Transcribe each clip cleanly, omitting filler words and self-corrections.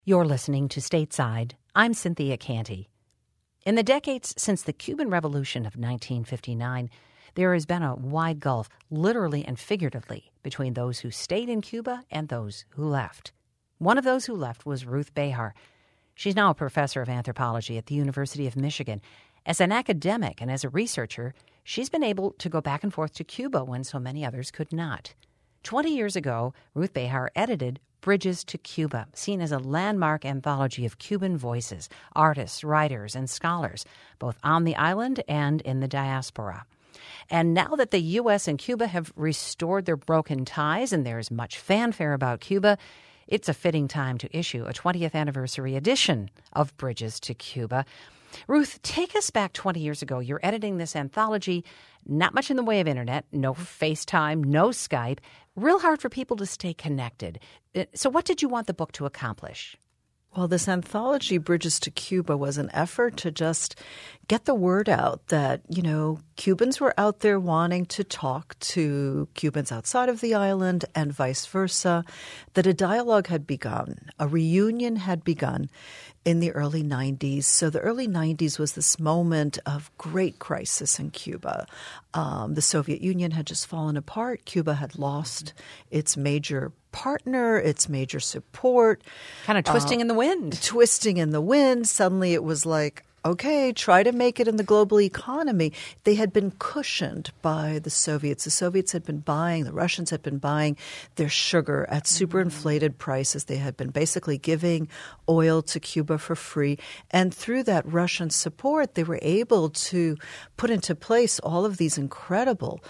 You're listening to Stateside. I'm Cynthia Canty. In the decades since the Cuban Revolution of 1959, there has been a wide gulf, literally and figuratively, between those who stayed in Cuba and those who left. One of those who left was Ruth Behar. She's now a professor of anthropology at the University of Michigan. As an academic and as a researcher, she's been able to go back and forth to Cuba when so many others could not. 20 years ago, Ruth Behar edited Bridges to Cuba, seen as a landmark anthology of Cuban voices, artists, writers, and scholars, both on the island and in the diaspora. And now that the U.S. and Cuba have restored their broken ties and there's much fanfare about Cuba, it's a fitting time to issue a 20th anniversary edition of Bridges to Cuba. Ruth, take us back 20 years ago. You're editing this anthology, not much in the way of internet, no FaceTime, no Skype, real hard for people to stay connected. So what did you want the book to accomplish? Well, this anthology, Bridges to Cuba, was an effort to just get the word out that, Cubans were out there wanting to talk to Cubans outside of the island and vice versa, that a dialogue had begun, a reunion had begun in the early 90s. So the early 90s was this moment of great crisis in Cuba. The Soviet Union had just fallen apart. Cuba had lost its major partner, its major support. Kind of twisting in the wind. Twisting in the wind. Suddenly it was like, okay, try to make it in the global economy. They had been cushioned by the Soviets. The Soviets had been buying, the Russians had been buying their sugar at superinflated prices. They had been basically giving oil to Cuba for free. And through that Russian support, they were able to put into place all of these incredible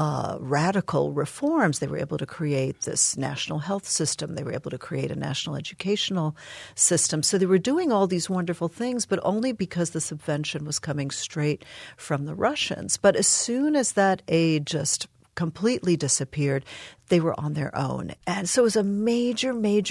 radical reforms. They were able to create this national health system. They were able to create a national educational system. So they were doing all these wonderful things, but only because the subvention was coming straight from the Russians. But as soon as that aid just completely disappeared, they were on their own. And so it was a major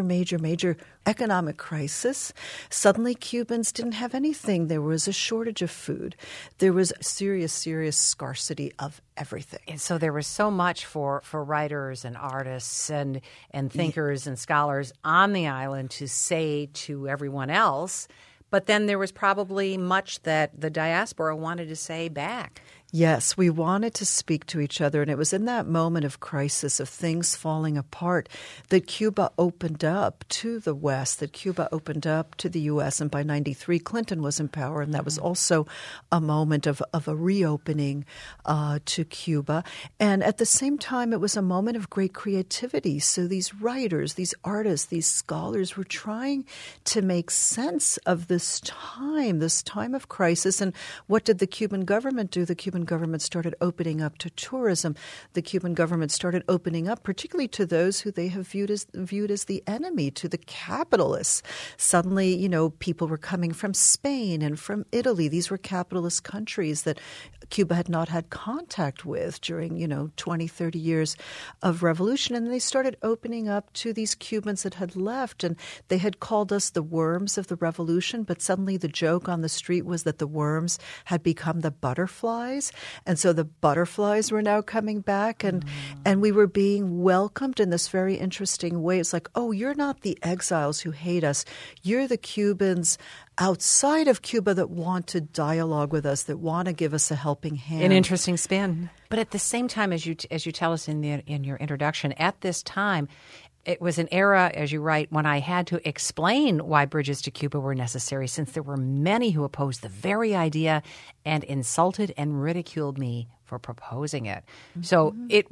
economic crisis. Suddenly Cubans didn't have anything. There was a shortage of food. There was serious scarcity of everything. And so there was so much for writers and artists and thinkers and scholars on the island to say to everyone else. But then there was probably much that the diaspora wanted to say back. Yes, we wanted to speak to each other, and it was in that moment of crisis, of things falling apart, that Cuba opened up to the West, that Cuba opened up to the U.S., and by 93, Clinton was in power, and that was also a moment of a reopening to Cuba. And at the same time, it was a moment of great creativity. So these writers, these artists, these scholars were trying to make sense of this time of crisis. And what did the Cuban government do? The Cuban government started opening up to tourism. The Cuban government started opening up, particularly to those who they have viewed as the enemy, to the capitalists. Suddenly, people were coming from Spain and from Italy. These were capitalist countries that Cuba had not had contact with during, 20, 30 years of revolution. And they started opening up to these Cubans that had left. And they had called us the worms of the revolution. But suddenly the joke on the street was that the worms had become the butterflies. And so the butterflies were now coming back, and we were being welcomed in this very interesting way. It's like, oh, you're not the exiles who hate us. You're the Cubans outside of Cuba that want to dialogue with us, that want to give us a helping hand. An interesting spin. But at the same time, as you tell us in your introduction, at this time, it was an era, as you write, when I had to explain why bridges to Cuba were necessary, since there were many who opposed the very idea and insulted and ridiculed me for proposing it. Mm-hmm. So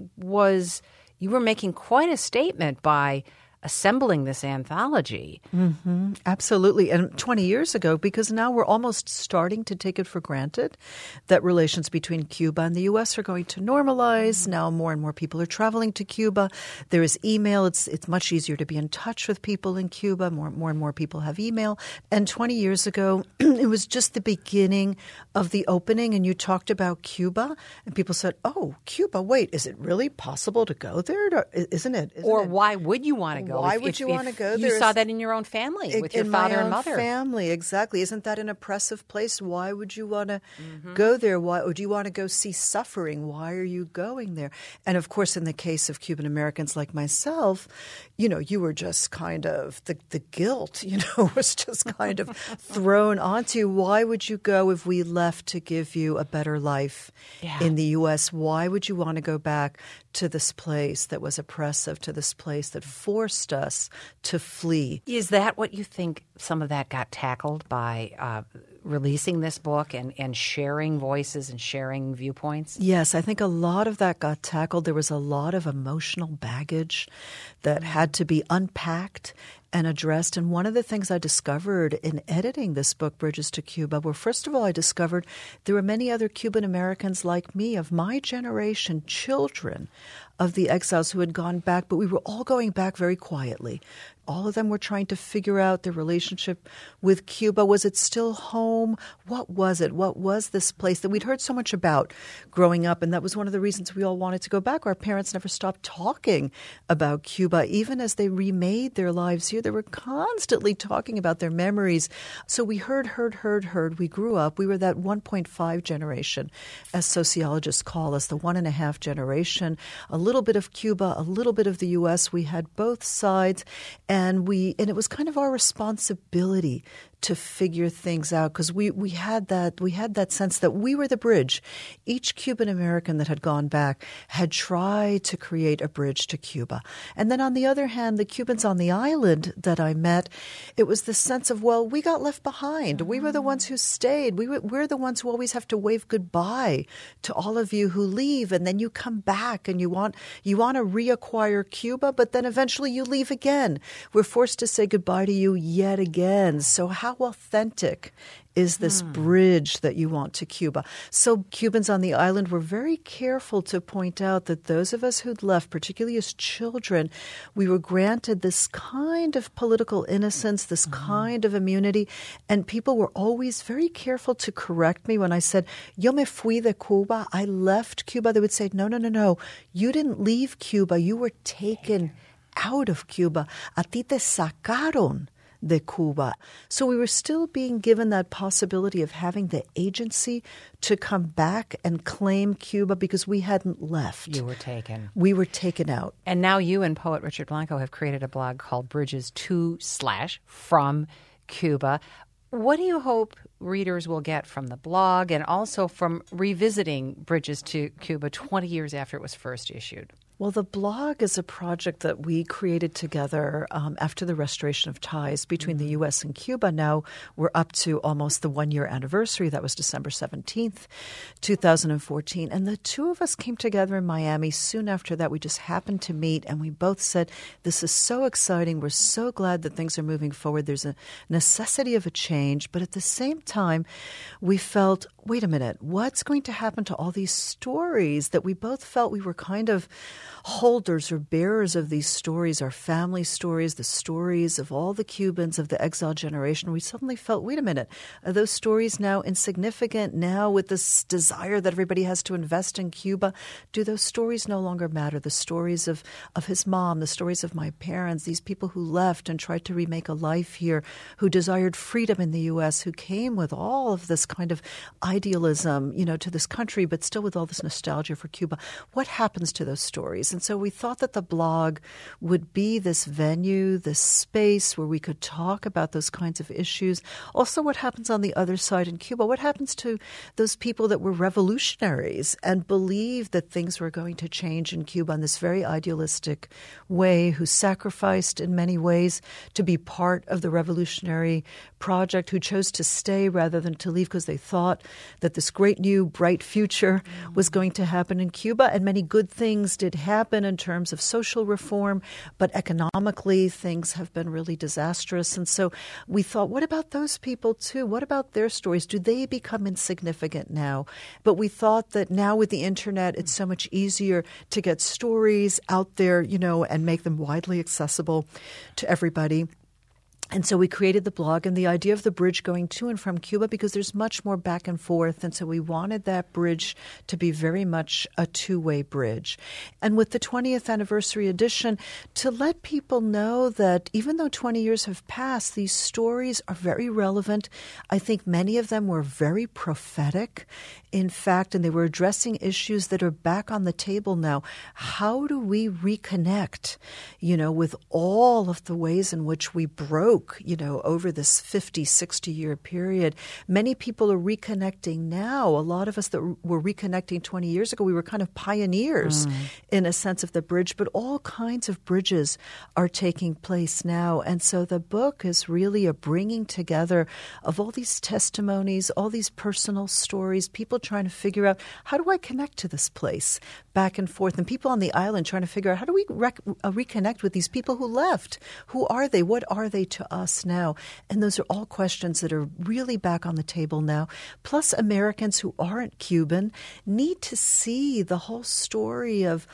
you were making quite a statement by assembling this anthology. Mm-hmm. Absolutely. And 20 years ago, because now we're almost starting to take it for granted that relations between Cuba and the U.S. are going to normalize. Now more and more people are traveling to Cuba. There is email. It's much easier to be in touch with people in Cuba. More and more people have email. And 20 years ago, it was just the beginning of the opening, and you talked about Cuba, and people said, oh, Cuba, wait, is it really possible to go there? Isn't it? Why would you want to go go. Why would you want to go there? You saw that in your own family with your father and mother. In my own family, exactly. Isn't that an oppressive place? Why would you want to go there? Why would you want to go see suffering? Why are you going there? And of course, in the case of Cuban Americans like myself, you were just kind of the guilt, was just kind of thrown onto you. Why would you go if we left to give you a better life in the U.S.? Why would you want to go back to this place that was oppressive, to this place that forced us to flee? Is that what you think some of that got tackled by releasing this book and sharing voices and sharing viewpoints? Yes, I think a lot of that got tackled. There was a lot of emotional baggage that had to be unpacked and addressed. And one of the things I discovered in editing this book, Bridges to Cuba, were, first of all, I discovered there were many other Cuban Americans like me of my generation, children of the exiles who had gone back, but we were all going back very quietly. All of them were trying to figure out their relationship with Cuba. Was it still home? What was it? What was this place that we'd heard so much about growing up? And that was one of the reasons we all wanted to go back. Our parents never stopped talking about Cuba. Even as they remade their lives here, they were constantly talking about their memories. So we heard. We grew up. We were that 1.5 generation, as sociologists call us, the 1.5 generation. A little bit of Cuba, a little bit of the U.S. We had both sides. And it was kind of our responsibility to figure things out because we had that sense that we were the bridge. Each Cuban American that had gone back had tried to create a bridge to Cuba. And then on the other hand, the Cubans on the island that I met, it was the sense of, well, we got left behind. We were the ones who stayed. We're the ones who always have to wave goodbye to all of you who leave, and then you come back and you want to reacquire Cuba, but then eventually you leave again. We're forced to say goodbye to you yet again. So how authentic is this bridge that you want to Cuba? So Cubans on the island were very careful to point out that those of us who'd left, particularly as children, we were granted this kind of political innocence, this kind of immunity, and people were always very careful to correct me when I said, yo me fui de Cuba, I left Cuba. They would say, no, you didn't leave Cuba, you were taken out of Cuba. A ti te sacaron de Cuba. So we were still being given that possibility of having the agency to come back and claim Cuba because we hadn't left. You were taken. We were taken out. And now you and poet Richard Blanco have created a blog called Bridges to/from Cuba. What do you hope readers will get from the blog and also from revisiting Bridges to Cuba 20 years after it was first issued? Well, the blog is a project that we created together after the restoration of ties between the U.S. and Cuba. Now we're up to almost the 1-year anniversary. That was December 17th, 2014. And the two of us came together in Miami. Soon after that, we just happened to meet, and we both said, this is so exciting. We're so glad that things are moving forward. There's a necessity of a change. But at the same time, we felt, wait a minute, what's going to happen to all these stories that we both felt we were kind of holders or bearers of these stories, our family stories, the stories of all the Cubans of the exile generation? We suddenly felt, wait a minute, are those stories now insignificant? Now with this desire that everybody has to invest in Cuba, do those stories no longer matter? The stories of his mom, the stories of my parents, these people who left and tried to remake a life here, who desired freedom in the U.S., who came with all of this kind of idealism, to this country, but still with all this nostalgia for Cuba. What happens to those stories? And so we thought that the blog would be this venue, this space where we could talk about those kinds of issues. Also, what happens on the other side in Cuba? What happens to those people that were revolutionaries and believed that things were going to change in Cuba in this very idealistic way, who sacrificed in many ways to be part of the revolutionary project, who chose to stay rather than to leave because they thought that this great new bright future was going to happen in Cuba, and many good things did happen in terms of social reform, but economically things have been really disastrous. And so we thought, what about those people too? What about their stories? Do they become insignificant now? But we thought that now with the internet, it's so much easier to get stories out there, and make them widely accessible to everybody. And so we created the blog and the idea of the bridge going to and from Cuba, because there's much more back and forth. And so we wanted that bridge to be very much a two-way bridge. And with the 20th anniversary edition, to let people know that even though 20 years have passed, these stories are very relevant. I think many of them were very prophetic, in fact, and they were addressing issues that are back on the table now. How do we reconnect, with all of the ways in which we broke, over this 50, 60-year period? Many people are reconnecting now. A lot of us that were reconnecting 20 years ago, we were kind of pioneers in a sense of the bridge, but all kinds of bridges are taking place now. And so the book is really a bringing together of all these testimonies, all these personal stories, people trying to figure out, how do I connect to this place, back and forth, and people on the island trying to figure out, how do we reconnect with these people who left? Who are they? What are they to us now? And those are all questions that are really back on the table now. Plus, Americans who aren't Cuban need to see the whole story of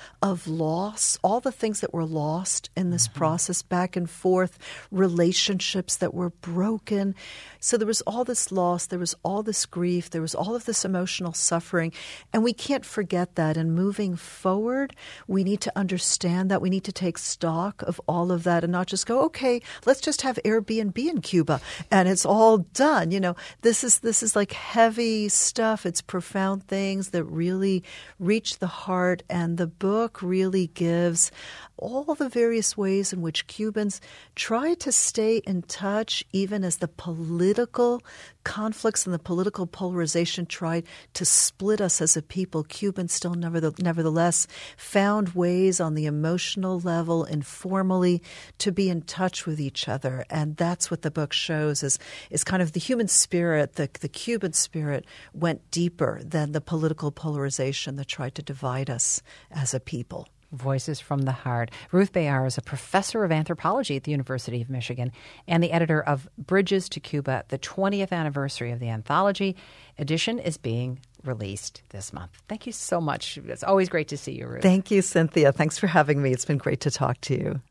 loss, all the things that were lost in this process, back and forth, relationships that were broken. So there was all this loss, there was all this grief, there was all of this emotional suffering, and we can't forget that. And moving forward, we need to understand that. We need to take stock of all of that and not just go, okay, let's just have Airbnb in Cuba and it's all done. This is like heavy stuff. It's profound things that really reach the heart, and the book really gives all the various ways in which Cubans try to stay in touch, even as the political conflicts and the political polarization tried to split us as a people. Cubans still nevertheless found ways on the emotional level, informally, to be in touch with each other. And that's what the book shows is kind of the human spirit, the Cuban spirit went deeper than the political polarization that tried to divide us as a people. Voices from the Heart. Ruth Bayar is a professor of anthropology at the University of Michigan and the editor of Bridges to Cuba. The 20th anniversary of the anthology edition is being released this month. Thank you so much. It's always great to see you, Ruth. Thank you, Cynthia. Thanks for having me. It's been great to talk to you.